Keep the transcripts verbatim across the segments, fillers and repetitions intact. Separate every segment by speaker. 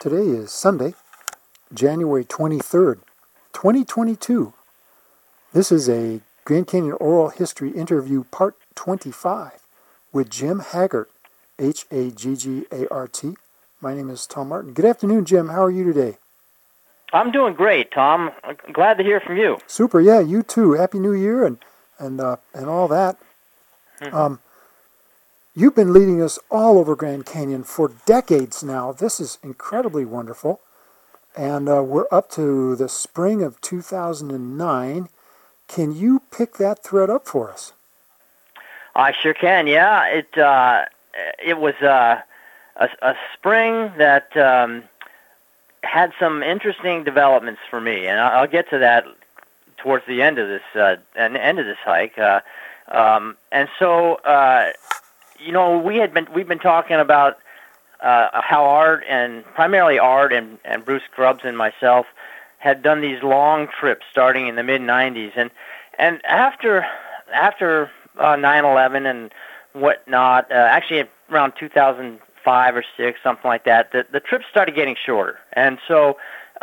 Speaker 1: Today is Sunday, January twenty-third, twenty twenty-two. This is a Grand Canyon Oral History Interview Part twenty-five with Jim Haggart, H A G G A R T. My name is Tom Martin. Good afternoon, Jim. How are you today?
Speaker 2: I'm doing great, Tom. Glad to hear from you.
Speaker 1: Super, yeah, you too. Happy New Year and and uh, and all that. Mm-hmm. Um, you've been leading us all over Grand Canyon for decades now. This is incredibly wonderful. And uh, we're up to the spring of two thousand nine. Can you pick that thread up for us?
Speaker 2: I sure can, yeah. It uh, it was uh, a, a spring that um, had some interesting developments for me, and I'll get to that towards the end of this uh, end of this hike. Uh, um, and so, uh, you know, we had been we've been talking about uh, how Art and primarily Art and, and Bruce Grubbs and myself had done these long trips starting in the mid nineties, and and after after uh, nine eleven and whatnot, uh, actually around two thousand five or six, something like that, the the trips started getting shorter, and so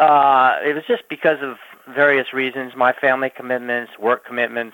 Speaker 2: uh, it was just because of various reasons, my family commitments, work commitments,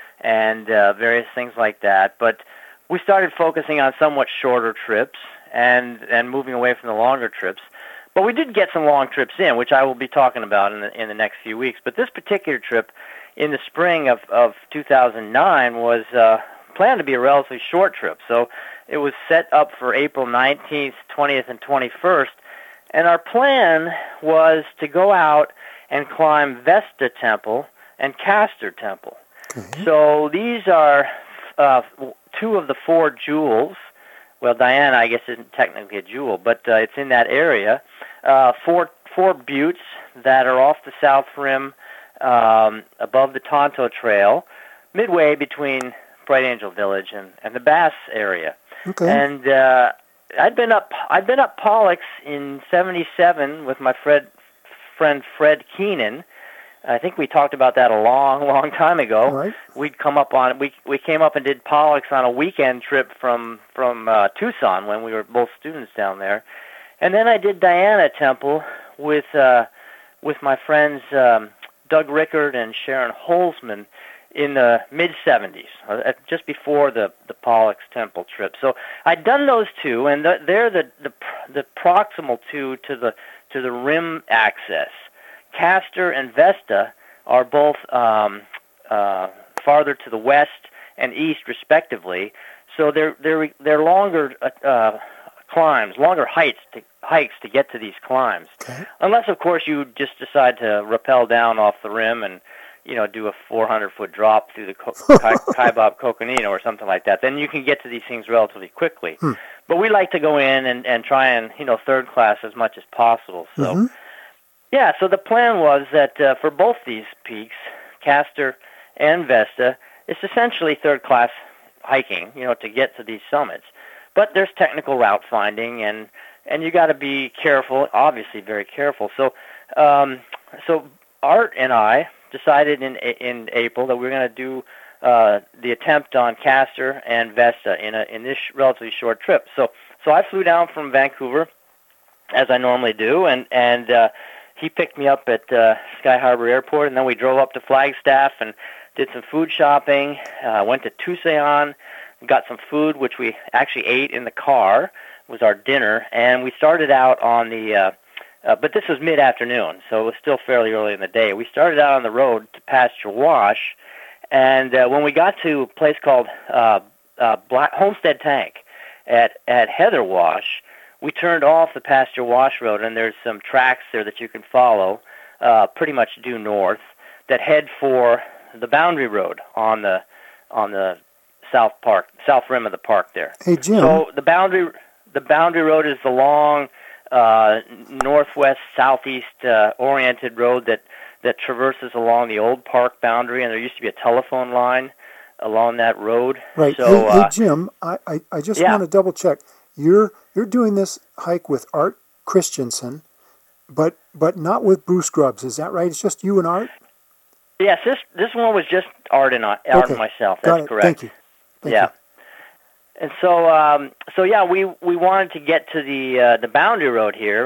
Speaker 2: and uh, various things like that. But we started focusing on somewhat shorter trips and and moving away from the longer trips. But we did get some long trips in, which I will be talking about in the in the next few weeks. But this particular trip in the spring of, of two thousand nine was uh, planned to be a relatively short trip. So it was set up for April nineteenth, twentieth, and twenty-first. And our plan was to go out and climb Vesta Temple and Castor Temple. Mm-hmm. So these are uh, two of the four jewels. Well, Diana, I guess, isn't technically a jewel, but uh, it's in that area. Uh, four four buttes that are off the south rim, um, above the Tonto Trail, midway between Bright Angel Village and, and the Bass area.
Speaker 1: Okay.
Speaker 2: And uh, I'd been up I'd been up Pollux in seventy-seven with my Fred, friend Fred Keenan. I think we talked about that a long, long time ago.
Speaker 1: Right.
Speaker 2: We'd come up on we we came up and did Pollux on a weekend trip from from uh, Tucson when we were both students down there, and then I did Diana Temple with uh, with my friends um, Doug Rickard and Sharon Holzman in the mid seventies, uh, just before the the Pollux Temple trip. So I'd done those two, and the, they're the, the the proximal two to the to the rim access. Castor and Vesta are both um, uh, farther to the west and east, respectively. So they're they're they're longer uh, climbs, longer heights to, hikes to get to these climbs. Okay. Unless, of course, you just decide to rappel down off the rim and you know do a four hundred foot drop through the Kaibab Coconino or something like that. Then you can get to these things relatively quickly. Hmm. But we like to go in and, and try and you know third class as much as possible. So. Mm-hmm. Yeah, so the plan was that uh, for both these peaks, Castor and Vesta, it's essentially third-class hiking, you know, to get to these summits. But there's technical route finding, and, and you got to be careful, obviously very careful. So, um, so Art and I decided in in April that we were going to do uh, the attempt on Castor and Vesta in a in this relatively short trip. So, so I flew down from Vancouver, as I normally do, and and uh, he picked me up at uh, Sky Harbor Airport, and then we drove up to Flagstaff and did some food shopping, uh, went to Tucson, got some food, which we actually ate in the car, was our dinner, and we started out on the, uh, uh, but this was mid-afternoon, so it was still fairly early in the day. We started out on the road to Pasture Wash, and uh, when we got to a place called uh, uh, Black Homestead Tank at, at Heather Wash, we turned off the Pasture Wash Road, and there's some tracks there that you can follow, uh, pretty much due north, that head for the Boundary Road on the on the south park, south rim of the park there.
Speaker 1: Hey, Jim.
Speaker 2: So the boundary the Boundary Road is the long uh, northwest southeast uh, oriented road that that traverses along the old park boundary, and there used to be a telephone line along that road.
Speaker 1: Right.
Speaker 2: So,
Speaker 1: hey,
Speaker 2: uh,
Speaker 1: hey, Jim, I I, I just
Speaker 2: yeah.
Speaker 1: want to double check. You're you're doing this hike with Art Christensen, but but not with Bruce Grubbs. Is that right? It's just you and Art?
Speaker 2: Yes, this this one was just Art and I, Art
Speaker 1: okay.
Speaker 2: and myself.
Speaker 1: Got
Speaker 2: That's
Speaker 1: it.
Speaker 2: correct.
Speaker 1: Thank you. Thank
Speaker 2: yeah.
Speaker 1: You.
Speaker 2: And so, um, so yeah, we, we wanted to get to the uh, the Boundary Road here,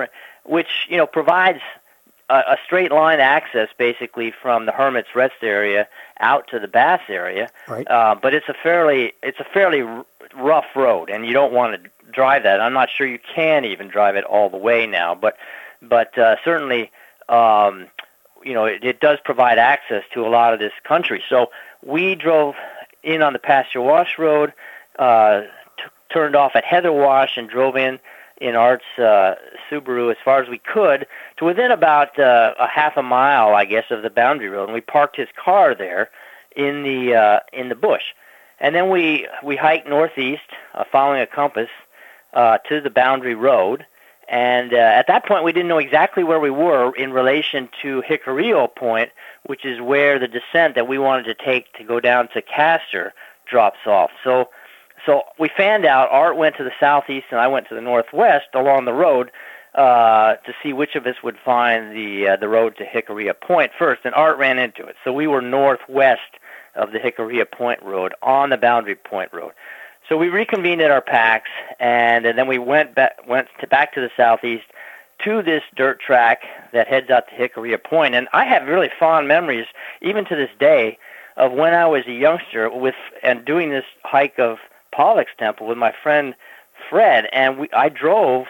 Speaker 2: which you know provides a, a straight line access basically from the Hermit's Rest area out to the Bass area.
Speaker 1: Right.
Speaker 2: Uh, but it's a fairly it's a fairly r- rough road, and you don't want to drive that. I'm not sure you can even drive it all the way now, but but uh, certainly. Um, you know, it, it does provide access to a lot of this country. So we drove in on the Pasture Wash Road, uh, t- turned off at Heather Wash, and drove in in Art's uh, Subaru as far as we could to within about uh, a half a mile, I guess, of the Boundary Road. And we parked his car there in the uh, in the bush. And then we, we hiked northeast, uh, following a compass, uh, to the Boundary Road. And uh, at that point, we didn't know exactly where we were in relation to Jicarilla Point, which is where the descent that we wanted to take to go down to Castor drops off. So so we fanned out. Art went to the southeast, and I went to the northwest along the road uh, to see which of us would find the uh, the road to Jicarilla Point first, and Art ran into it. So we were northwest of the Jicarilla Point Road on the Boundary Point Road. So we reconvened at our packs, and, and then we went back, went to, back to the southeast to this dirt track that heads out to Jicarilla Point. And I have really fond memories, even to this day, of when I was a youngster with and doing this hike of Pollux Temple with my friend Fred. And we, I drove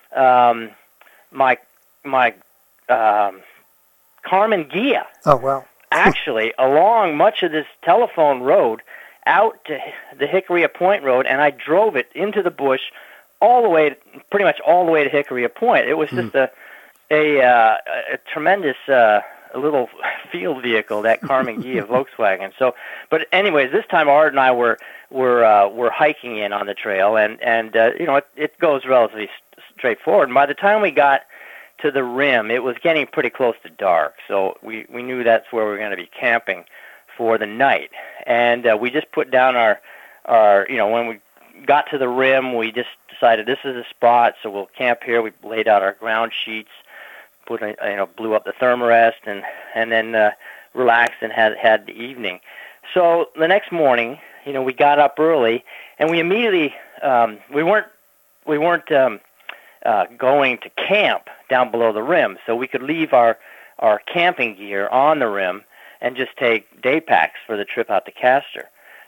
Speaker 2: um, my my um, Karmann Ghia.
Speaker 1: Oh, wow.
Speaker 2: Actually, along much of this telephone road, out to the Jicarilla Point Road, and I drove it into the bush all the way, pretty much all the way to Jicarilla Point. It was just mm. a a, uh, a tremendous uh, little field vehicle, that Karmann Ghia Volkswagen. So, but anyways, this time Art and I were were uh, were hiking in on the trail, and and uh, you know it, it goes relatively straightforward. And by the time we got to the rim, it was getting pretty close to dark, so we we knew that's where we were going to be camping for the night. And uh, we just put down our, our, you know, when we got to the rim, we just decided this is a spot, so we'll camp here. We laid out our ground sheets, put, a, you know, blew up the thermarest, and and then uh, relaxed and had had the evening. So the next morning, you know, we got up early, and we immediately um, we weren't we weren't um, uh, going to camp down below the rim, so we could leave our our camping gear on the rim and just take day packs for the trip out to Castor.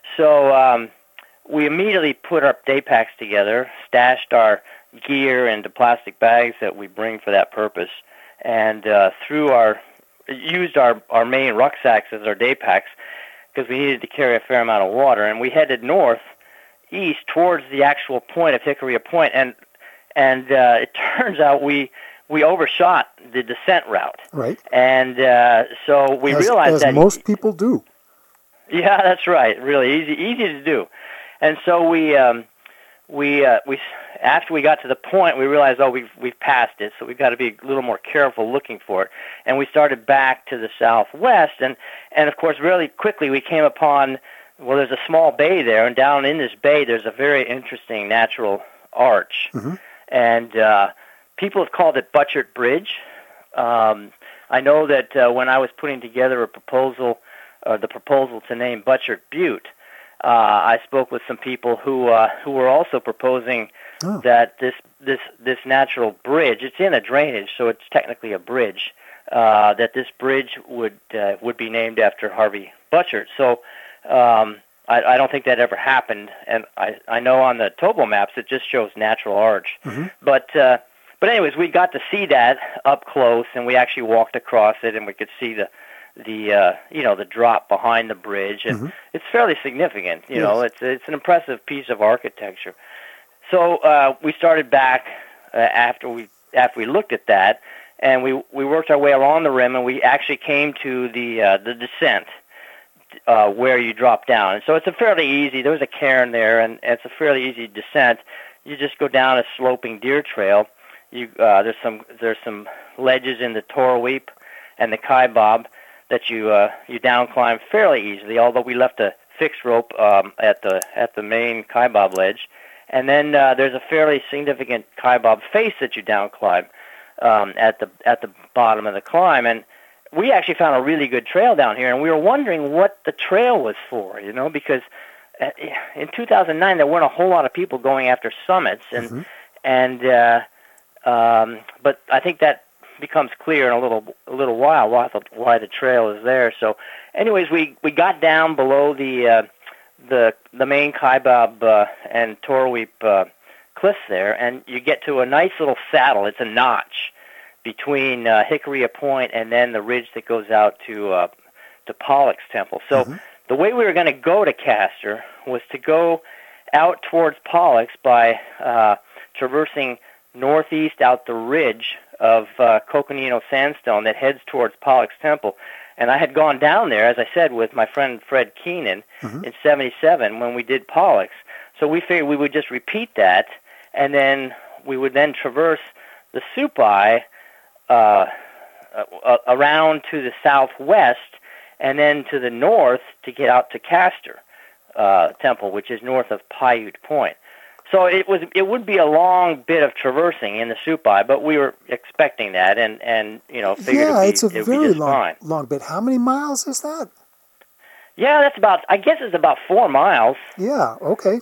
Speaker 2: So um, we immediately put our day packs together, stashed our gear into plastic bags that we bring for that purpose, and uh, threw our used our, our main rucksacks as our day packs because we needed to carry a fair amount of water. And we headed north, east, towards the actual point of Jicarilla Point. And and uh, it turns out we we overshot the descent route.
Speaker 1: Right.
Speaker 2: And uh, so we
Speaker 1: as,
Speaker 2: realized
Speaker 1: as
Speaker 2: that...
Speaker 1: As most people do.
Speaker 2: Yeah, that's right. Really easy easy to do. And so we... Um, We uh, we after we got to the point, we realized, oh, we've we've passed it, so we've got to be a little more careful looking for it. And we started back to the southwest, and and of course, really quickly we came upon, well, there's a small bay there, and down in this bay there's a very interesting natural arch,
Speaker 1: mm-hmm.
Speaker 2: and uh, people have called it Butchart Bridge. Um, I know that uh, when I was putting together a proposal, uh, the proposal to name Butchart Butte. Uh, I spoke with some people who uh, who were also proposing oh. that this this this natural bridge, it's in a drainage, so it's technically a bridge, uh, that this bridge would uh, would be named after Harvey Butchart. So um, I, I don't think that ever happened, and I, I know on the topo maps it just shows natural arch.
Speaker 1: Mm-hmm.
Speaker 2: But uh, but anyways, we got to see that up close, and we actually walked across it, and we could see the. the uh, you know the drop behind the bridge, and
Speaker 1: mm-hmm.
Speaker 2: it's fairly significant. You
Speaker 1: yes.
Speaker 2: know, it's it's an impressive piece of architecture. So uh, we started back uh, after we after we looked at that, and we we worked our way along the rim, and we actually came to the uh, the descent uh, where you drop down. And so it's a fairly easy. There's a cairn there, and, and it's a fairly easy descent. You just go down a sloping deer trail. You uh, there's some there's some ledges in the Torweep and the Kaibab that you uh, you down climb fairly easily, although we left a fixed rope um, at the at the main Kaibab ledge, and then uh, there's a fairly significant Kaibab face that you down climb um, at the at the bottom of the climb. And we actually found a really good trail down here, and we were wondering what the trail was for, you know, because in two thousand nine there weren't a whole lot of people going after summits, and mm-hmm. and uh, Um, but I think that becomes clear in a little a little while why the, why the trail is there. So, anyways, we, we got down below the uh, the the main Kaibab uh, and Torweep uh, cliffs there, and you get to a nice little saddle. It's a notch between uh, Hickory Point and then the ridge that goes out to uh, to Pollux Temple. So mm-hmm. the way we were going to go to Castor was to go out towards Pollux by uh, traversing northeast out the ridge of uh, Coconino Sandstone that heads towards Pollux Temple. And I had gone down there, as I said, with my friend Fred Keenan mm-hmm. in seventy-seven when we did Pollux. So we figured we would just repeat that, and then we would then traverse the Supai uh, uh, around to the southwest and then to the north to get out to Castor uh, Temple, which is north of Paiute Point. So it was it would be a long bit of traversing in the Supai, but we were expecting that, and, and you know figured
Speaker 1: yeah,
Speaker 2: it'd be,
Speaker 1: it's a
Speaker 2: it'd
Speaker 1: very
Speaker 2: be just
Speaker 1: long
Speaker 2: fine.
Speaker 1: long bit. How many miles is that?
Speaker 2: Yeah, that's about. I guess it's about four miles.
Speaker 1: Yeah. Okay.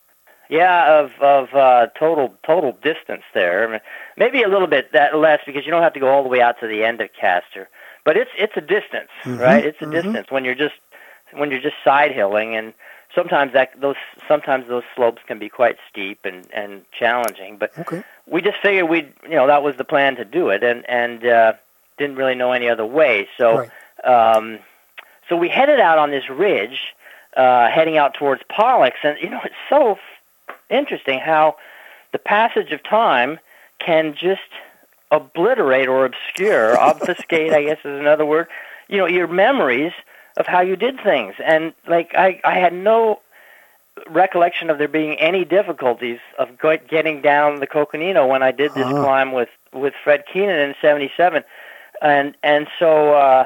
Speaker 2: Yeah, of of uh, total total distance there. Maybe a little bit that less because you don't have to go all the way out to the end of Castor, but it's it's a distance, mm-hmm, right? It's a mm-hmm. distance when you're just when you're just side hilling, and sometimes that those sometimes those slopes can be quite steep and, and challenging. But
Speaker 1: okay.
Speaker 2: we just figured we you know that was the plan to do it, and and uh, didn't really know any other way. So right. um, so we headed out on this ridge, uh, heading out towards Pollux, and you know it's so interesting how the passage of time can just obliterate or obscure, obfuscate, I guess is another word, you know, your memories of how you did things. And, like, I, I had no recollection of there being any difficulties of getting down the Coconino when I did this uh-huh. climb with, with Fred Keenan in seventy-seven. And, and so, uh,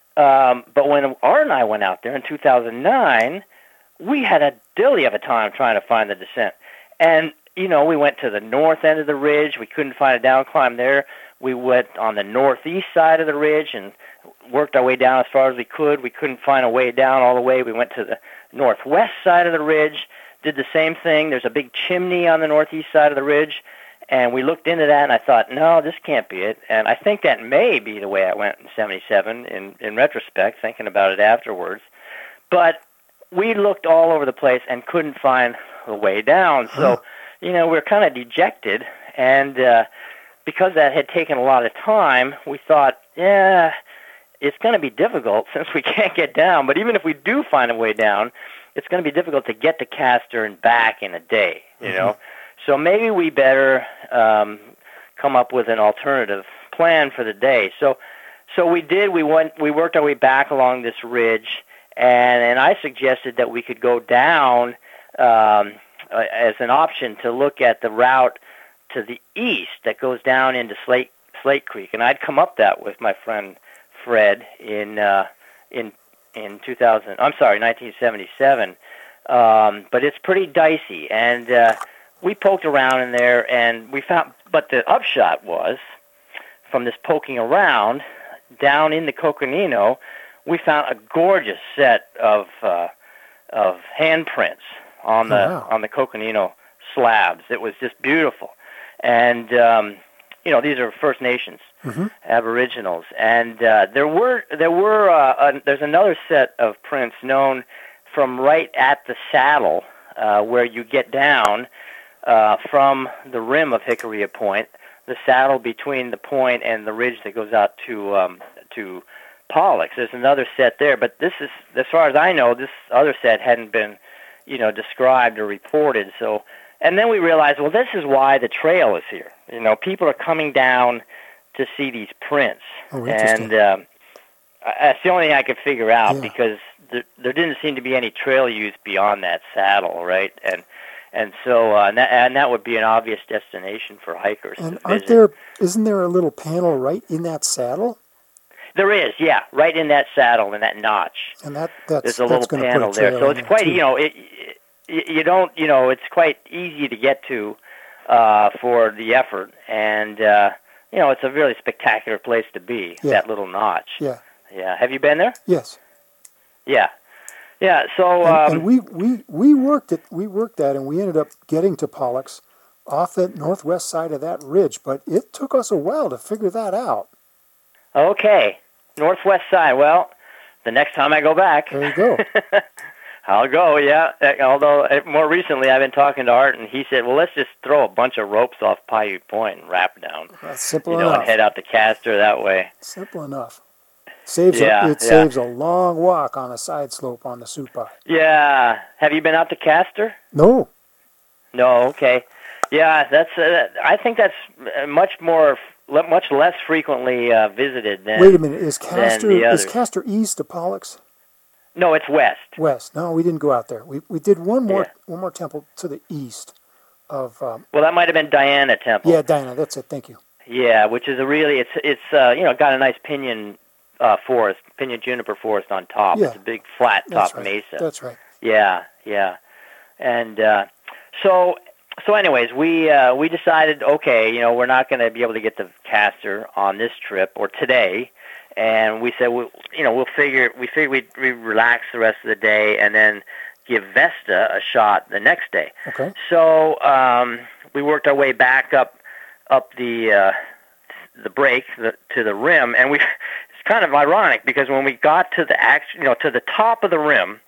Speaker 2: um, but when Art and I went out there in two thousand nine, we had a dilly of a time trying to find the descent. And, you know, we went to the north end of the ridge. We couldn't find a down climb there. We went on the northeast side of the ridge and worked our way down as far as we could. We couldn't find a way down all the way. We went to the northwest side of the ridge, did the same thing. There's a big chimney on the northeast side of the ridge, and we looked into that, and I thought, no, this can't be it. And I think that may be the way I went in seventy-seven in, in retrospect, thinking about it afterwards. But we looked all over the place and couldn't find the way down. So, you know, we we're kind of dejected, and uh, because that had taken a lot of time, we thought, yeah, it's going to be difficult since we can't get down. But even if we do find a way down, it's going to be difficult to get to Castor and back in a day, you mm-hmm. know. So maybe we better um, come up with an alternative plan for the day. So, so we did. We went. We worked our way back along this ridge, and and I suggested that we could go down um, uh, as an option to look at the route to the east that goes down into Slate Slate Creek, and I'd come up that with my friend Fred in uh, in in two thousand. I'm sorry, nineteen seventy-seven. Um, but it's pretty dicey, and uh, we poked around in there, and we found. But the upshot was, from this poking around down in the Coconino, we found a gorgeous set of uh, of handprints on the oh, wow. on the Coconino slabs. It was just beautiful, and um, you know these are First Nations. Mm-hmm. Aboriginals, and uh, there were there were uh, uh, there's another set of prints known from right at the saddle uh, where you get down uh, from the rim of Hickory Point, the saddle between the point and the ridge that goes out to um, to Pollux. There's another set there, but this is, as far as I know, this other set hadn't been, you know, described or reported. So, and then we realized, well, this is why the trail is here. You know, people are coming down to see these prints,
Speaker 1: oh,
Speaker 2: and um, that's the only thing I could figure out yeah. because there, there didn't seem to be any trail use beyond that saddle, right? And and so uh, and, that, and that would be an obvious destination for hikers.
Speaker 1: And
Speaker 2: to
Speaker 1: aren't
Speaker 2: visit.
Speaker 1: there? Isn't there a little panel right in that saddle?
Speaker 2: There is, yeah, right in that saddle, in that notch.
Speaker 1: And that that's
Speaker 2: there's a
Speaker 1: that's
Speaker 2: little panel there, so it's quite too. you know it, it. You don't you know it's quite easy to get to uh, for the effort and. Uh, You know, it's a really spectacular place to be, yeah. that little notch.
Speaker 1: Yeah.
Speaker 2: Yeah. Have you been there?
Speaker 1: Yes.
Speaker 2: Yeah. Yeah, so...
Speaker 1: And,
Speaker 2: um,
Speaker 1: and we, we, we worked it, we worked that, and we ended up getting to Pollux off the northwest side of that ridge, but it took us a while to figure that out.
Speaker 2: Okay, northwest side. Well, the next time I go back,
Speaker 1: there you go.
Speaker 2: I'll go, yeah. Although more recently I've been talking to Art, and he said, well, let's just throw a bunch of ropes off Paiute Point and wrap down.
Speaker 1: That's simple
Speaker 2: you know,
Speaker 1: enough.
Speaker 2: And head out to Castor that way.
Speaker 1: Simple enough. Saves
Speaker 2: yeah,
Speaker 1: a, it
Speaker 2: yeah.
Speaker 1: saves a long walk on a side slope on the Supai.
Speaker 2: Yeah. Have you been out to Castor?
Speaker 1: No.
Speaker 2: No, okay. Yeah, that's. Uh, I think that's much more, much less frequently uh, visited than.
Speaker 1: Wait a minute, is Castor
Speaker 2: the
Speaker 1: is Castor east of Pollux?
Speaker 2: No, it's west.
Speaker 1: West. No, we didn't go out there. We we did one more
Speaker 2: yeah.
Speaker 1: one more temple to the east of. Um,
Speaker 2: well, that might have been Diana Temple.
Speaker 1: Yeah, Diana. That's it. Thank you.
Speaker 2: Yeah, which is a really it's it's uh, you know got a nice pinyon uh, forest, pinyon juniper forest on top.
Speaker 1: Yeah.
Speaker 2: It's a big flat top
Speaker 1: That's right.
Speaker 2: mesa.
Speaker 1: That's right.
Speaker 2: Yeah, yeah, and uh, so. So, anyways, we uh, we decided, okay, you know, we're not going to be able to get to Castor on this trip or today, and we said, we, you know, we'll figure we figure we we relax the rest of the day and then give Vesta a shot the next day.
Speaker 1: Okay.
Speaker 2: So um, we worked our way back up up the uh, the break the, to the rim, and we it's kind of ironic because when we got to the act, you know, to the top of the rim,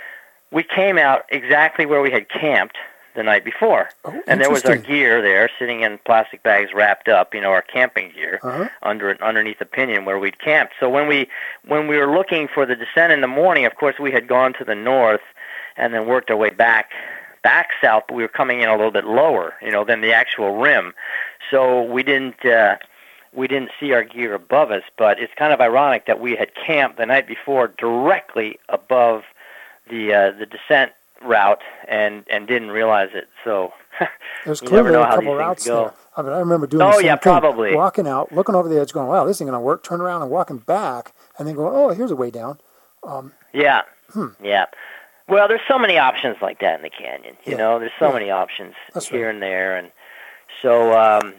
Speaker 2: we came out exactly where we had camped the night before.
Speaker 1: Oh,
Speaker 2: and there was our gear there sitting in plastic bags wrapped up, you know, our camping gear
Speaker 1: uh-huh.
Speaker 2: under underneath the pinyon where we'd camped. So when we when we were looking for the descent in the morning, of course we had gone to the north and then worked our way back back south, but we were coming in a little bit lower, you know, than the actual rim. So we didn't uh we didn't see our gear above us, but it's kind of ironic that we had camped the night before directly above the uh, the descent route and and didn't realize it. So
Speaker 1: there's
Speaker 2: you
Speaker 1: clearly
Speaker 2: never know
Speaker 1: a
Speaker 2: how
Speaker 1: couple
Speaker 2: these
Speaker 1: routes
Speaker 2: things go.
Speaker 1: there. I mean, I remember doing
Speaker 2: oh
Speaker 1: the same
Speaker 2: yeah,
Speaker 1: thing,
Speaker 2: probably
Speaker 1: walking out, looking over the edge, going, "Wow, this isn't going to work." Turn around and walking back, and then going, "Oh, here's a way down." Um,
Speaker 2: yeah,
Speaker 1: hmm.
Speaker 2: yeah. Well, there's so many options like that in the canyon. You
Speaker 1: yeah.
Speaker 2: know, there's so
Speaker 1: yeah.
Speaker 2: many options
Speaker 1: That's
Speaker 2: here
Speaker 1: right.
Speaker 2: and there, and so um,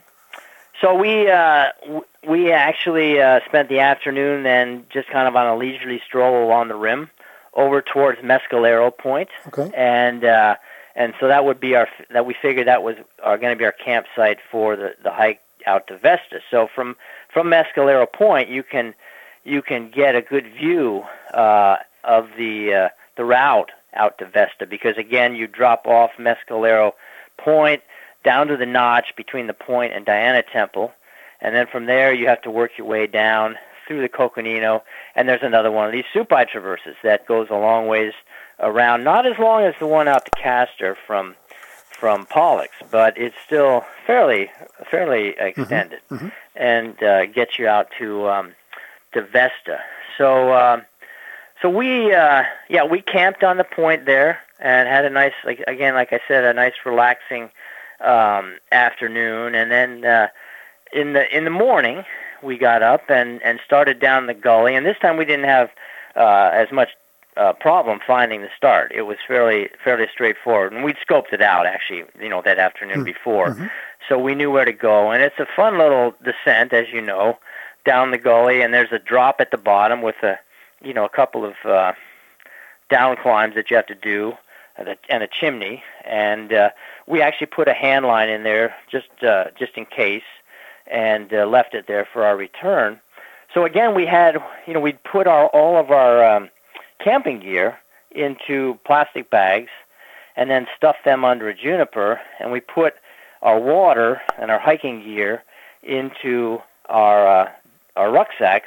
Speaker 2: so we uh, w- we actually uh, spent the afternoon then just kind of on a leisurely stroll along the rim over towards Mescalero Point.
Speaker 1: Okay.
Speaker 2: And uh, and so that would be our that we figured that was going to be our campsite for the, the hike out to Vesta. So from from Mescalero Point, you can you can get a good view uh, of the uh, the route out to Vesta because again you drop off Mescalero Point down to the notch between the point and Diana Temple, and then from there you have to work your way down through the Coconino, and there's another one of these Supai traverses that goes a long ways around, not as long as the one out to Castor from from Pollux, but it's still fairly fairly extended,
Speaker 1: mm-hmm.
Speaker 2: and uh, gets you out to um, to Vesta. So um, so we uh, yeah we camped on the point there and had a nice like again like I said a nice relaxing um, afternoon, and then uh, in the in the morning we got up and, and started down the gully, and this time we didn't have uh, as much uh, problem finding the start. It was fairly fairly straightforward, and we'd scoped it out actually, you know, that afternoon mm-hmm. before,
Speaker 1: mm-hmm.
Speaker 2: so we knew where to go. And it's a fun little descent, as you know, down the gully, and there's a drop at the bottom with a, you know, a couple of uh, down climbs that you have to do, and a, and a chimney. And uh, we actually put a hand line in there just uh, just in case, and uh, left it there for our return. So again, we had, you know, we'd put our all of our um, camping gear into plastic bags and then stuffed them under a juniper, and we put our water and our hiking gear into our uh, our rucksacks,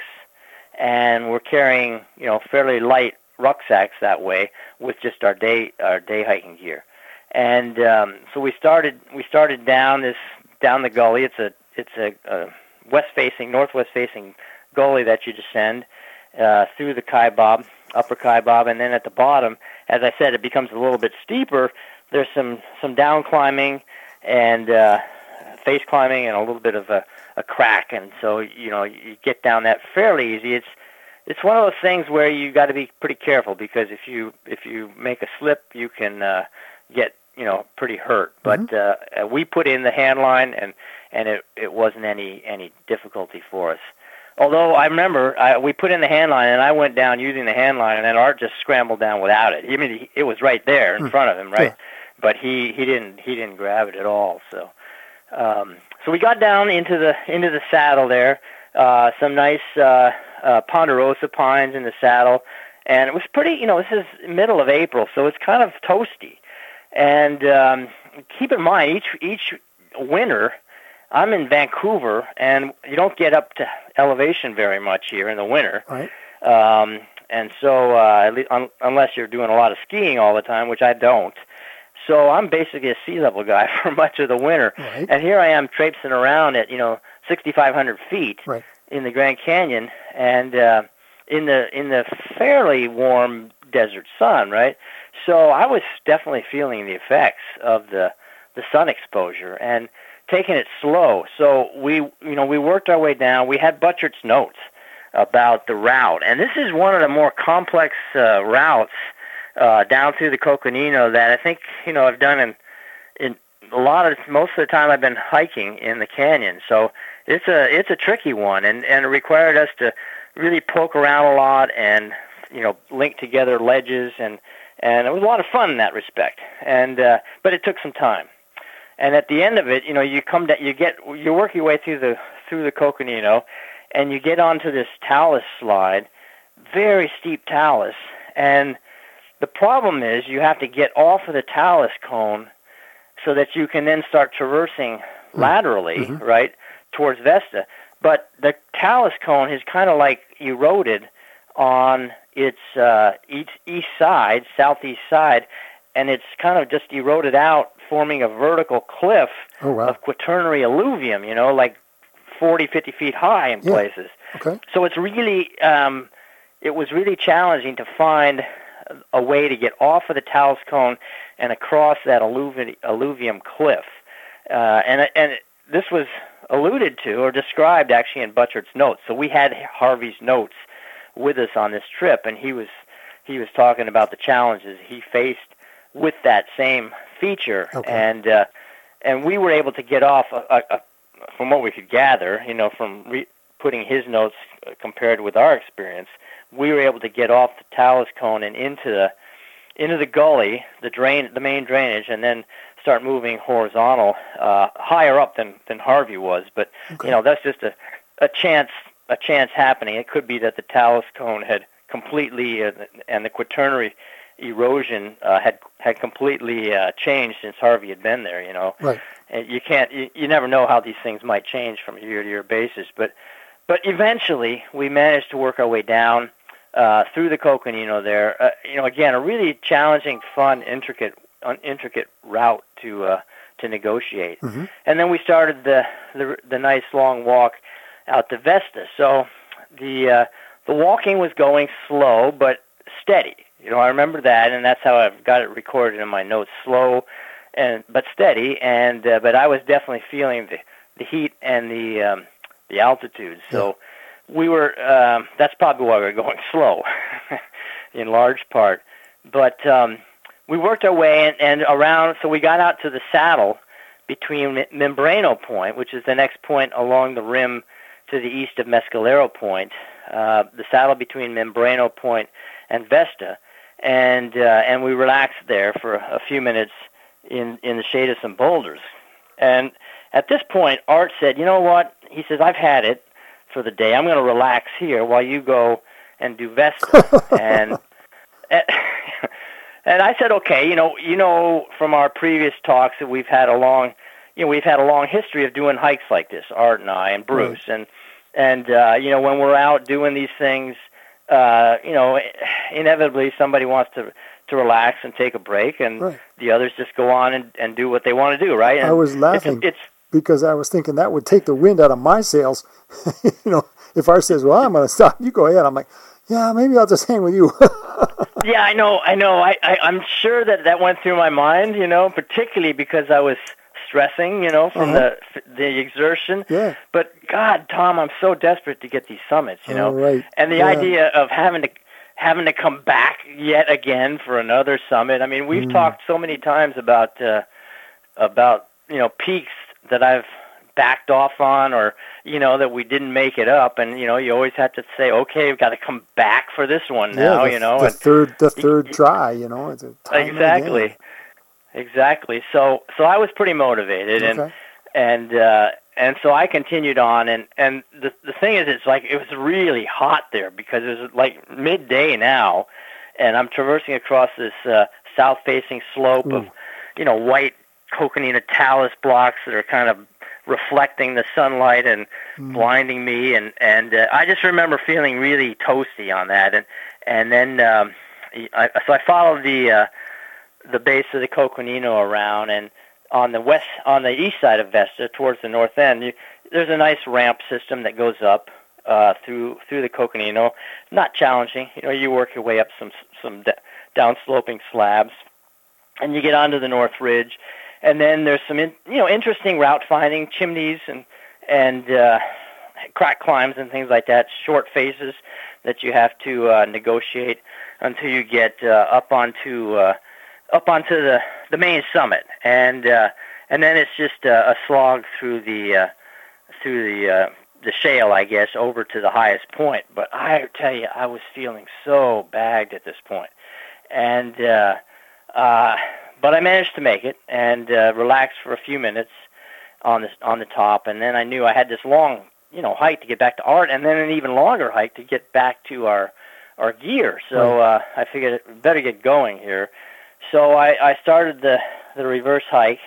Speaker 2: and we're carrying, you know, fairly light rucksacks that way with just our day our day hiking gear. And um, so we started we started down this down the gully. It's a It's a, a west-facing, northwest-facing gully that you descend uh, through the Kaibab, upper Kaibab, and then at the bottom, as I said, it becomes a little bit steeper. There's some, some down climbing and uh, face climbing and a little bit of a, a crack, and so you know you get down that fairly easy. It's it's one of those things where you got to be pretty careful because if you if you make a slip, you can uh, get you know pretty hurt.
Speaker 1: Mm-hmm.
Speaker 2: But uh, we put in the hand line and. and it, it wasn't any, any difficulty for us. Although I remember I, we put in the hand line, and I went down using the hand line, and then Art just scrambled down without it. I mean, he, it was right there in mm. front of him, right? Yeah. But he, he didn't he didn't grab it at all. So Um, so we got down into the into the saddle there. Uh, some nice uh, uh, ponderosa pines in the saddle, and it was pretty. You know, this is middle of April, so it's kind of toasty. And um, keep in mind, each each winter, I'm in Vancouver, and you don't get up to elevation very much here in the winter.
Speaker 1: Right.
Speaker 2: Um, and so, uh, at least, un- unless you're doing a lot of skiing all the time, which I don't. So I'm basically a sea level guy for much of the winter.
Speaker 1: Right.
Speaker 2: And here I am traipsing around at, you know, sixty-five hundred feet
Speaker 1: Right.
Speaker 2: in the Grand Canyon, and uh, in the in the fairly warm desert sun, right? So I was definitely feeling the effects of the the sun exposure and taking it slow. So we, you know, we worked our way down. We had Butchert's notes about the route, and this is one of the more complex uh, routes uh, down through the Coconino that I think, you know, I've done in in a lot of most of the time I've been hiking in the canyon. So it's a it's a tricky one, and and it required us to really poke around a lot and, you know, link together ledges, and and it was a lot of fun in that respect. And uh, but it took some time. And at the end of it, you know, you come down, you get you work your way through the through the Coconino, and you get onto this talus slide, very steep talus, and the problem is you have to get off of the talus cone so that you can then start traversing laterally, mm-hmm. right, towards Vesta. But the talus cone is kind of like eroded on its uh, east, east side, southeast side, and it's kind of just eroded out, forming a vertical cliff
Speaker 1: oh, wow.
Speaker 2: of quaternary alluvium, you know, like forty, fifty feet high in
Speaker 1: yeah.
Speaker 2: places.
Speaker 1: Okay.
Speaker 2: So it's really, um, it was really challenging to find a way to get off of the talus cone and across that alluvium, alluvium cliff. Uh, and and it, this was alluded to or described actually in Butchert's notes. So we had Harvey's notes with us on this trip, and he was he was talking about the challenges he faced with that same feature.
Speaker 1: Okay.
Speaker 2: And uh, and we were able to get off, a, a, a, from what we could gather, you know, from re- putting his notes compared with our experience, we were able to get off the talus cone and into the into the gully, the drain, the main drainage, and then start moving horizontal, uh, higher up than, than Harvey was. But
Speaker 1: okay.
Speaker 2: you know, that's just a, a chance a chance happening. It could be that the talus cone had completely uh, and the quaternary erosion uh, had had completely uh, changed since Harvey had been there. You know,
Speaker 1: right?
Speaker 2: And you can't, you, you never know how these things might change from a year to year basis. But but eventually we managed to work our way down uh, through the Coconino there. Uh, you know, again, a really challenging, fun, intricate, un- intricate route to uh, to negotiate.
Speaker 1: Mm-hmm.
Speaker 2: And then we started the, the the nice long walk out to Vesta. So the uh, the walking was going slow but steady. You know, I remember that, and that's how I've got it recorded in my notes: slow and but steady. And uh, but I was definitely feeling the the heat and the um, the altitude. So yeah. we were. Um, that's probably why we were going slow, in large part. But um, we worked our way and, and around. So we got out to the saddle between M- Membrano Point, which is the next point along the rim to the east of Mescalero Point. Uh, the saddle between Membrano Point and Vesta. And uh, and we relaxed there for a few minutes in, in the shade of some boulders. And at this point, Art said, you know what? He says, I've had it for the day. I'm going to relax here while you go and do Vesta. and and I said, okay, you know, you know from our previous talks that we've had a long, you know, we've had a long history of doing hikes like this, Art and I and Bruce. Right. And, and uh, you know, when we're out doing these things, Uh, you know, inevitably somebody wants to to relax and take a break, and
Speaker 1: right.
Speaker 2: the others just go on and, and do what they want to do, right? And
Speaker 1: I was laughing
Speaker 2: it's, it's,
Speaker 1: because I was thinking that would take the wind out of my sails. You know, if Art says, well, I'm going to stop, you go ahead. I'm like, yeah, maybe I'll just hang with you.
Speaker 2: yeah, I know, I know. I, I, I'm sure that that went through my mind, you know, particularly because I was stressing, you know, from uh-huh. the the exertion.
Speaker 1: Yeah.
Speaker 2: But God, Tom, I'm so desperate to get these summits, you know.
Speaker 1: Oh, right.
Speaker 2: And the
Speaker 1: yeah.
Speaker 2: idea of having to having to come back yet again for another summit. I mean, we've mm. talked so many times about uh, about you know peaks that I've backed off on, or you know that we didn't make it up, and you know you always have to say, okay, we've got to come back for this one now.
Speaker 1: Yeah, the,
Speaker 2: you know,
Speaker 1: the
Speaker 2: and,
Speaker 1: third the third try. You know, it's a time
Speaker 2: exactly.
Speaker 1: again.
Speaker 2: Exactly. So, so I was pretty motivated,
Speaker 1: okay.
Speaker 2: and uh, and so I continued on, and and the the thing is, it's like it was really hot there because it was like midday now, and I'm traversing across this uh, south-facing slope
Speaker 1: Ooh.
Speaker 2: of, you know, white coconina talus blocks that are kind of reflecting the sunlight and mm. blinding me, and and uh, I just remember feeling really toasty on that, and and then um, I, so I followed the uh, the base of the Coconino around, and on the west, on the east side of Vesta, towards the north end, you, there's a nice ramp system that goes up uh, through through the Coconino. Not challenging, you know. You work your way up some some d- downsloping slabs, and you get onto the North Ridge, and then there's some in, you know interesting route finding, chimneys and and uh, crack climbs and things like that. Short phases that you have to uh, negotiate until you get uh, up onto uh, up onto the, the main summit, and uh, and then it's just uh, a slog through the uh, through the uh, the shale, I guess, over to the highest point. But I tell you, I was feeling so bagged at this point, and uh, uh, but I managed to make it and uh, relaxed for a few minutes on the on the top, and then I knew I had this long, you know, hike to get back to Art, and then an even longer hike to get back to our our gear. So uh, I figured I better get going here. So I, I started the, the reverse hike,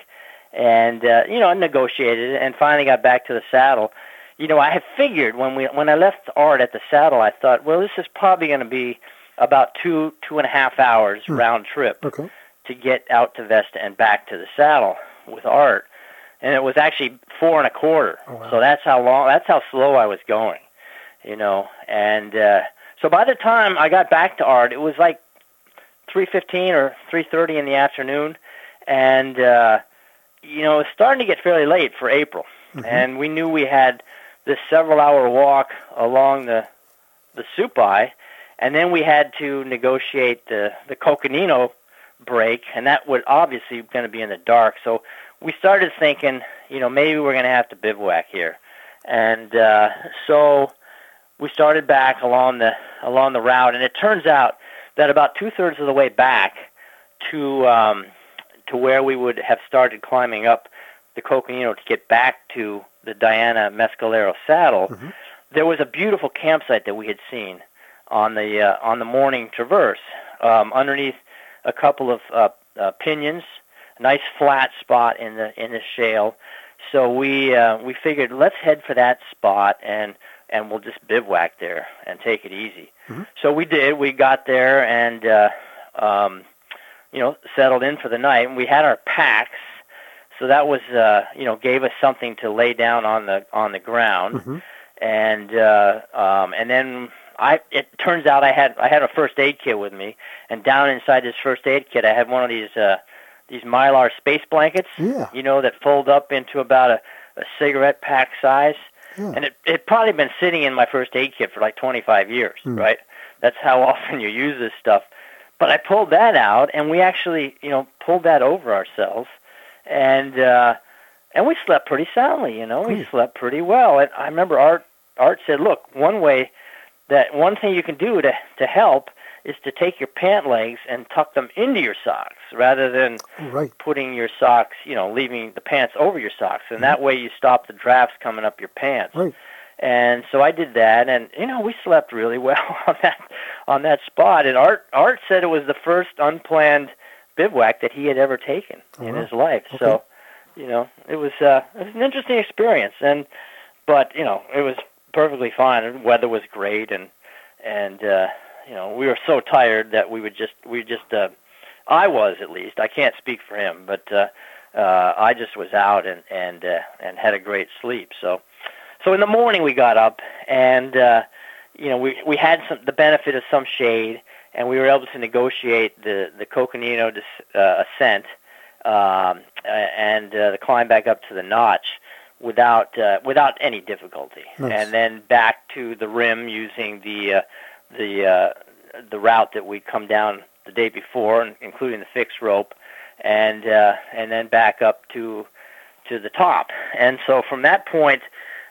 Speaker 2: and uh, you know, negotiated it, and finally got back to the saddle. You know, I had figured when we when I left Art at the saddle, I thought, well, this is probably going to be about two two and a half hours hmm. round trip
Speaker 1: okay.
Speaker 2: to get out to Vesta and back to the saddle with Art, and it was actually four and a quarter.
Speaker 1: Oh, wow.
Speaker 2: So that's how long, that's how slow I was going, you know. And uh, so by the time I got back to Art, it was like three fifteen or three thirty in the afternoon, and uh, you know, it was starting to get fairly late for April, mm-hmm. and we knew we had this several-hour walk along the the Supai, and then we had to negotiate the the Coconino break, and that would obviously going to be in the dark. So we started thinking, you know, maybe we're going to have to bivouac here, and uh, so we started back along the along the route, and it turns out that about two-thirds of the way back to um, to where we would have started climbing up the Coconino to get back to the Diana Mescalero saddle, mm-hmm. there was a beautiful campsite that we had seen on the uh, on the morning traverse, um, underneath a couple of uh, uh, pinyons, a nice flat spot in the in the shale. So we uh, we figured, let's head for that spot, and and we'll just bivouac there and take it easy. Mm-hmm. So we did. We got there and, uh, um, you know, settled in for the night. And we had our packs, so that was, uh, you know, gave us something to lay down on the on the ground. Mm-hmm. And uh, um, and then I. It turns out I had I had a first aid kit with me, and down inside this first aid kit, I had one of these uh, these Mylar space blankets.
Speaker 1: Yeah.
Speaker 2: You know, that fold up into about a, a cigarette pack size. Yeah. And it it probably been sitting in my first aid kit for like twenty-five years, mm. right? That's how often you use this stuff. But I pulled that out, and we actually, you know, pulled that over ourselves, and uh, and we slept pretty soundly, you know. Mm. We slept pretty well. And I remember Art Art said, look, one way that one thing you can do to to help is to take your pant legs and tuck them into your socks rather than
Speaker 1: right.
Speaker 2: putting your socks, you know, leaving the pants over your socks. And mm-hmm. that way you stop the drafts coming up your pants.
Speaker 1: Right.
Speaker 2: And so I did that, and, you know, we slept really well on that on that spot. And Art Art said it was the first unplanned bivouac that he had ever taken oh, in wow. his life.
Speaker 1: Okay.
Speaker 2: So, you know, it was, uh, it was an interesting experience. And But, you know, it was perfectly fine. The weather was great, and, and uh you know, we were so tired that we would just, we just, uh, I was at least, I can't speak for him, but uh, uh, I just was out and and uh, and had a great sleep. So, so in the morning we got up, and uh, you know, we we had some the benefit of some shade, and we were able to negotiate the the Coconino uh, ascent um, and uh, the climb back up to the notch without uh, without any difficulty, nice. And then back to the rim using the uh, the uh, the route that we come down the day before, including the fixed rope, and uh, and then back up to to the top. And so from that point,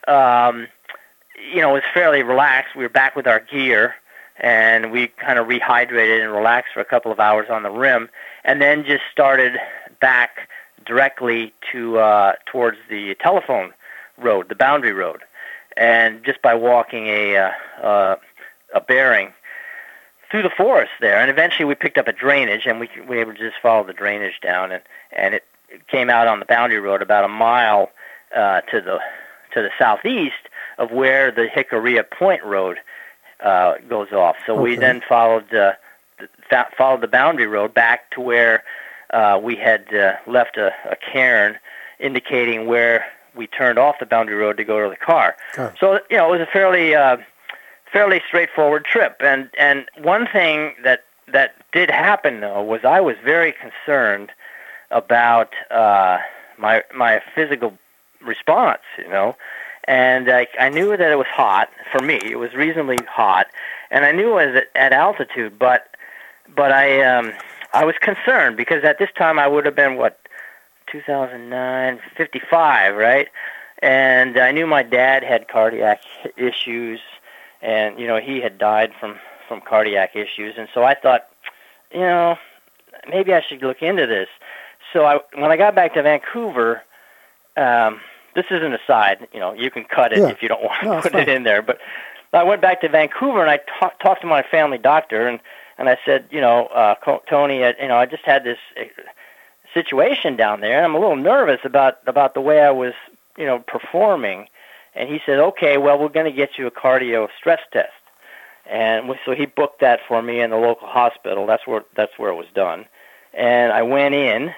Speaker 2: um, you know, it was fairly relaxed. We were back with our gear, and we kind of rehydrated and relaxed for a couple of hours on the rim, and then just started back directly to uh, towards the telephone road, the boundary road, and just by walking a uh, uh, a bearing through the forest there, and eventually we picked up a drainage, and we we were able to just follow the drainage down, and and it came out on the boundary road about a mile uh, to the to the southeast of where the Jicarilla Point Road uh, goes off. So okay. we then followed uh, the, followed the boundary road back to where uh, we had uh, left a, a cairn indicating where we turned off the boundary road to go to the car. Okay. So you know it was a fairly uh, fairly straightforward trip. And and one thing that that did happen though was I was very concerned about uh, my my physical response, you know, and I, I knew that it was hot for me. It was reasonably hot, and I knew it was at, at altitude. But but I um, I was concerned because at this time I would have been what two thousand nine, fifty-five, right? And I knew my dad had cardiac issues. And, you know, he had died from, from cardiac issues. And so I thought, you know, maybe I should look into this. So I, when I got back to Vancouver, um, this is an aside. You know, you can cut it yeah. if you don't want to no, put it in there. But I went back to Vancouver, and I talk, talked to my family doctor, and, and I said, you know, uh, Tony, I, you know, I just had this situation down there, and I'm a little nervous about, about the way I was, you know, performing. And he said, okay, well, we're going to get you a cardio stress test. And so he booked that for me in the local hospital. That's where that's where it was done. And I went in,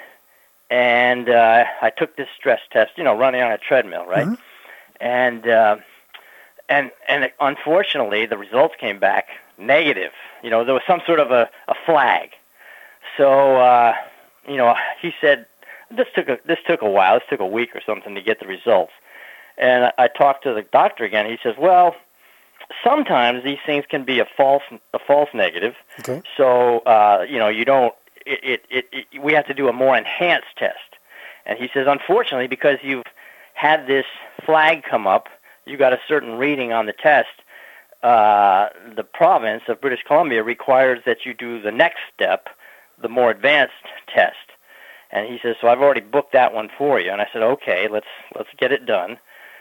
Speaker 2: and uh, I took this stress test, you know, running on a treadmill, right? Mm-hmm. And, uh, and and unfortunately, the results came back negative. You know, there was some sort of a, a flag. So, uh, you know, he said, this took a, this took a while. This took a week or something to get the results. And I talked to the doctor again. He says, "Well, sometimes these things can be a false, a false negative. Okay. So uh, you know, you don't. It, it, it, it, we have to do a more enhanced test." And he says, "Unfortunately, because you've had this flag come up, you got a certain reading on the test. Uh, the province of British Columbia requires that you do the next step, the more advanced test." And he says, "So I've already booked that one for you." And I said, "Okay, let's let's get it done."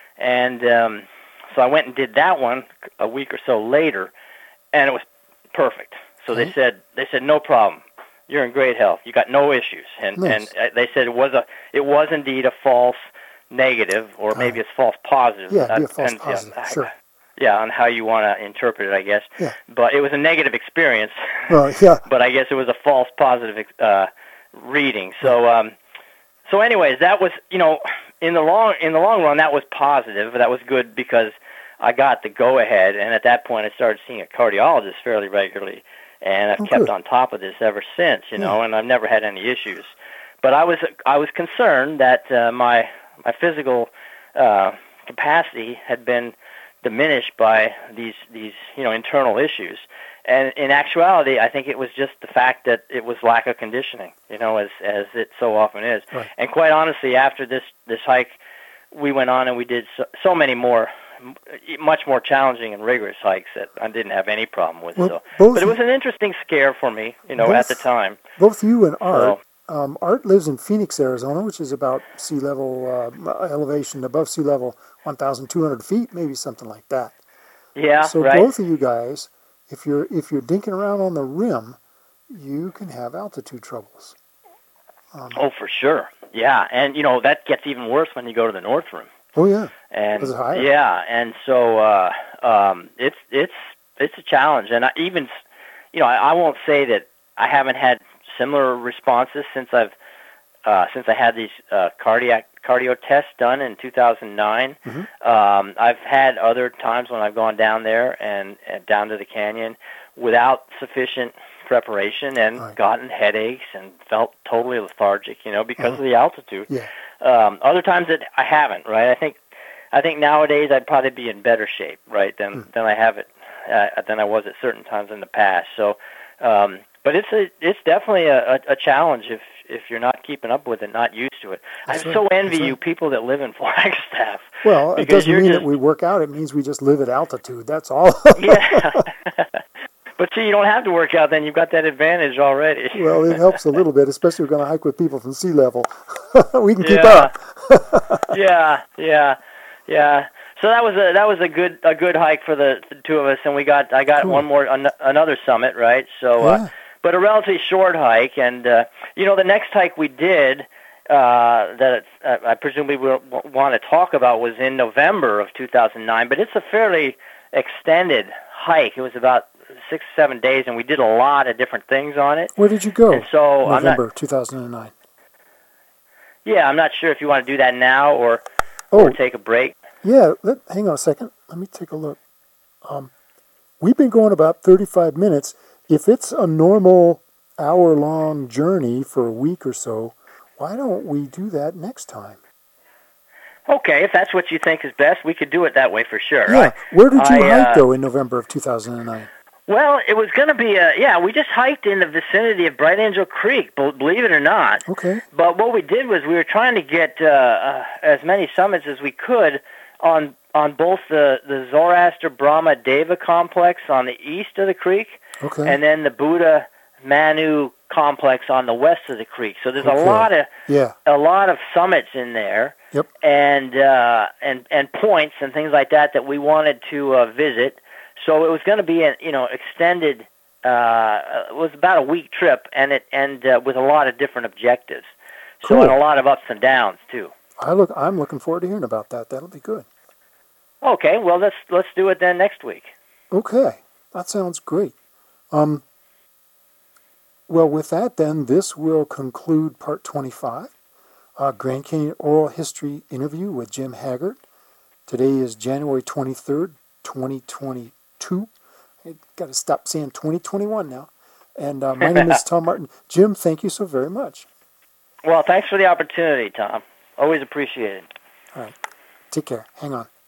Speaker 2: And um, so I went and did that one a week or so later, and it was perfect. So okay. they said they said no problem, you're in great health, you got no issues. And nice. and they said it was a it was indeed a false negative, or maybe uh, it's false positive.
Speaker 1: Yeah, be a false depends, positive. Yeah, sure.
Speaker 2: Yeah, on how you want to interpret it, I guess. Yeah. But it was a negative experience.
Speaker 1: Well, yeah.
Speaker 2: But I guess it was a false positive uh, reading. So, um, so anyways, that was, you know. In the long in the long run, that was positive. That was good because I got the go-ahead, and at that point, I started seeing a cardiologist fairly regularly, and I've oh, kept good. on top of this ever since. You yeah. know, and I've never had any issues. But I was I was concerned that uh, my my physical uh, capacity had been diminished by these these you know internal issues. And in actuality, I think it was just the fact that it was lack of conditioning, you know, as as it so often is. Right. And quite honestly, after this, this hike, we went on and we did so, so many more, much more challenging and rigorous hikes that I didn't have any problem with. Well, so. But it was an interesting scare for me, you know, both, at the time.
Speaker 1: Both you and Art. So, um, Art lives in Phoenix, Arizona, which is about sea level, uh, elevation above sea level, one thousand two hundred feet, maybe something like that.
Speaker 2: Yeah,
Speaker 1: so
Speaker 2: right.
Speaker 1: So both of you guys... If you're if you're dinking around on the rim, you can have altitude troubles. Um,
Speaker 2: oh, for sure. Yeah, and you know that gets even worse when you go to the North Rim.
Speaker 1: Oh yeah,
Speaker 2: and
Speaker 1: it's higher.
Speaker 2: Yeah, and so uh, um, it's it's it's a challenge, and I even you know I, I won't say that I haven't had similar responses since I've uh, since I had these uh, cardiac cardio tests done in two thousand nine. Mm-hmm. Um, I've had other times when I've gone down there and, and down to the canyon without sufficient preparation and right. gotten headaches and felt totally lethargic, you know, because uh-huh. of the altitude.
Speaker 1: Yeah.
Speaker 2: Um, other times that I haven't, right? I think I think nowadays I'd probably be in better shape, right, than mm. than I have it uh, than I was at certain times in the past. So, um, but it's a it's definitely a, a, a challenge if. if you're not keeping up with it, not used to it. That's I right. so envy That's you right. people that live in Flagstaff.
Speaker 1: Well, it doesn't mean just, that we work out. It means we just live at altitude. That's all.
Speaker 2: Yeah. But See, you don't have to work out then. You've got that advantage already.
Speaker 1: Well, it helps a little bit, especially if we're going to hike with people from sea level. We can keep
Speaker 2: yeah.
Speaker 1: up.
Speaker 2: yeah, yeah, yeah. So that was a that was a good a good hike for the, the two of us, and we got I got cool. one more an, another summit, right? So,
Speaker 1: yeah.
Speaker 2: uh, but a relatively short hike, and uh, you know the next hike we did uh, that uh, I presume we will want to talk about was in November of two thousand nine, but it's a fairly extended hike. It was about six seven days, and we did a lot of different things on it.
Speaker 1: Where did you go?
Speaker 2: And so
Speaker 1: November
Speaker 2: I'm not,
Speaker 1: two thousand nine.
Speaker 2: Yeah, I'm not sure if you want to do that now or
Speaker 1: oh.
Speaker 2: or take a break.
Speaker 1: Yeah, let, hang on a second. Let me take a look. Um, we've been going about thirty-five minutes. If it's a normal hour-long journey for a week or so, why don't we do that next time?
Speaker 2: Okay, if that's what you think is best, we could do it that way for sure.
Speaker 1: Yeah.
Speaker 2: Right?
Speaker 1: Where did you
Speaker 2: I,
Speaker 1: hike,
Speaker 2: uh,
Speaker 1: though, in November of two thousand nine?
Speaker 2: Well, it was going to be a, yeah, we just hiked in the vicinity of Bright Angel Creek, believe it or not.
Speaker 1: Okay.
Speaker 2: But what we did was we were trying to get uh, uh, as many summits as we could on on both the, the Zoroaster Brahma Deva complex on the east of the creek,
Speaker 1: okay.
Speaker 2: and then the Buddha Manu complex on the west of the creek. So there's
Speaker 1: okay.
Speaker 2: a lot of
Speaker 1: yeah.
Speaker 2: a lot of summits in there,
Speaker 1: yep.
Speaker 2: and uh, and and points and things like that that we wanted to uh, visit. So it was going to be an you know extended. Uh, it was about a week trip, and it and uh, with a lot of different objectives.
Speaker 1: Cool.
Speaker 2: So and a lot of ups and downs too.
Speaker 1: I look. I'm looking forward to hearing about that. That'll be good.
Speaker 2: Okay, well let's let's do it then next week.
Speaker 1: Okay, that sounds great. Um. Well, with that, then this will conclude part twenty-five, uh, Grand Canyon Oral History interview with Jim Haggard. Today is January twenty-third, twenty twenty-two. I got to stop saying twenty twenty-one now. And uh, my name is Tom Martin. Jim, thank you so very much.
Speaker 2: Well, thanks for the opportunity, Tom. Always appreciated.
Speaker 1: All right. Take care. Hang on.